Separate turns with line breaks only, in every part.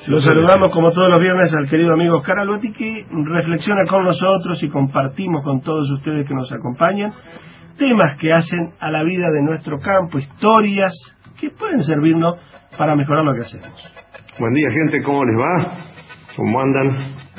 Lo saludamos como todos los viernes al querido amigo Oscar Albotti, que reflexiona con nosotros y compartimos con todos ustedes que nos acompañan temas que hacen a la vida de nuestro campo, historias que pueden servirnos para mejorar lo que hacemos.
Buen día, gente, ¿cómo les va? ¿Cómo andan?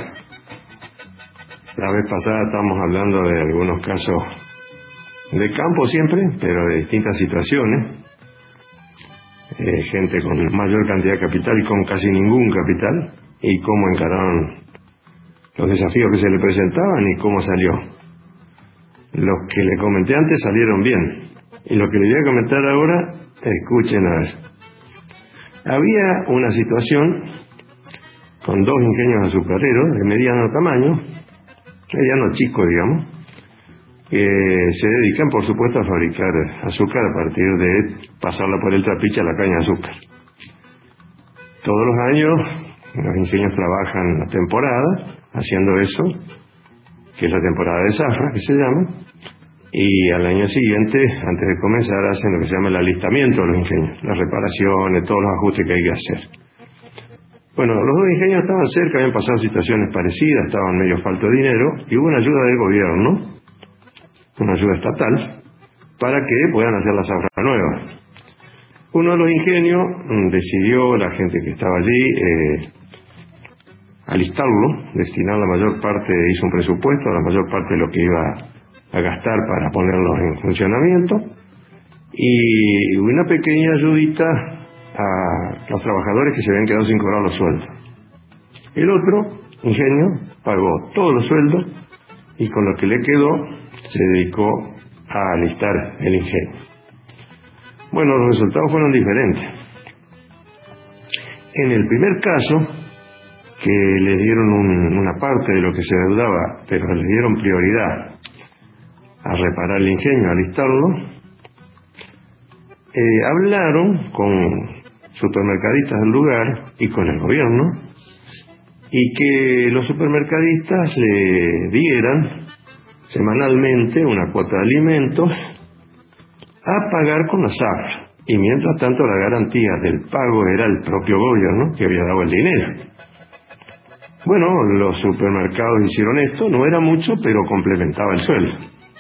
La vez pasada estábamos hablando de algunos casos de campo siempre, pero de distintas situaciones. Gente con mayor cantidad de capital y con casi ningún capital, y cómo encararon los desafíos que se le presentaban y cómo salió. Los que le comenté antes salieron bien, y lo que le voy a comentar ahora, escuchen a ver. Había una situación con dos ingenios azucareros de mediano tamaño, mediano chico digamos, que se dedican por supuesto a fabricar azúcar a partir de pasarla por el trapiche a la caña de azúcar. Todos los años los ingenios trabajan la temporada haciendo eso, que es la temporada de zafra que se llama, y al año siguiente, antes de comenzar, hacen lo que se llama el alistamiento de los ingenios, las reparaciones, todos los ajustes que hay que hacer. Bueno, los dos ingenios estaban cerca, habían pasado situaciones parecidas, estaban medio falto de dinero, y hubo una ayuda del gobierno, una ayuda estatal, para que puedan hacer la zafra nueva. Uno de los ingenios decidió, la gente que estaba allí, alistarlo, destinar la mayor parte, hizo un presupuesto, la mayor parte de lo que iba a gastar para ponerlos en funcionamiento, y una pequeña ayudita a los trabajadores que se habían quedado sin cobrar los sueldos. El otro ingenio pagó todos los sueldos y con lo que le quedó se dedicó a alistar el ingenio. Bueno, los resultados fueron diferentes. En el primer caso, que le dieron una parte de lo que se deudaba, pero le dieron prioridad a reparar el ingenio, a alistarlo, hablaron con supermercadistas del lugar y con el gobierno, y que los supermercadistas le dieran semanalmente una cuota de alimentos a pagar con la zafra, y mientras tanto la garantía del pago era el propio gobierno que había dado el dinero. Bueno, los supermercados hicieron esto, no era mucho, pero complementaba el sueldo,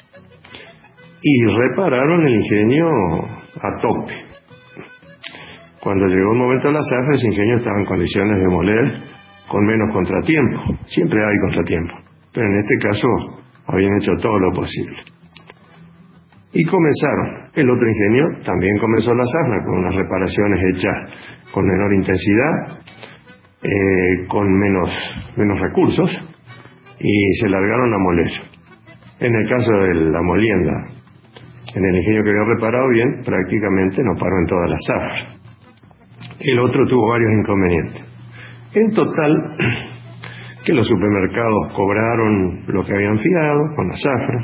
y repararon el ingenio a tope. Cuando llegó el momento de la zafra, ese ingenio estaba en condiciones de moler con menos contratiempo. Siempre hay contratiempo, pero en este caso habían hecho todo lo posible. Y comenzaron. El otro ingenio también comenzó la zafra con unas reparaciones hechas con menor intensidad, con menos recursos, y se largaron a moler. En el caso de la molienda, en el ingenio que había reparado bien, prácticamente no paró en toda la zafra. El otro tuvo varios inconvenientes. En total, que los supermercados cobraron lo que habían fiado con la zafra,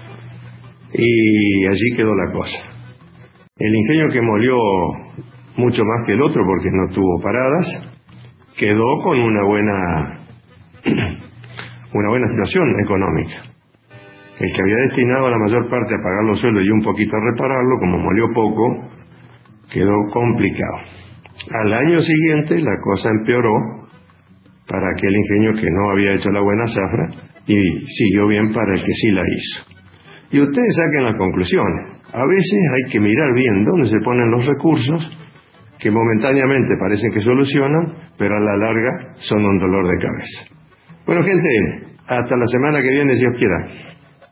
y allí quedó la cosa. El ingenio que molió mucho más que el otro porque no tuvo paradas, quedó con una buena situación económica. El que había destinado la mayor parte a pagar los sueldos y un poquito a repararlo, como molió poco, quedó complicado. Al año siguiente la cosa empeoró para aquel ingenio que no había hecho la buena zafra, y siguió bien para el que sí la hizo. Y ustedes saquen las conclusiones. A veces hay que mirar bien dónde se ponen los recursos que momentáneamente parecen que solucionan, pero a la larga son un dolor de cabeza. Bueno, gente, hasta la semana que viene, si Dios quiera.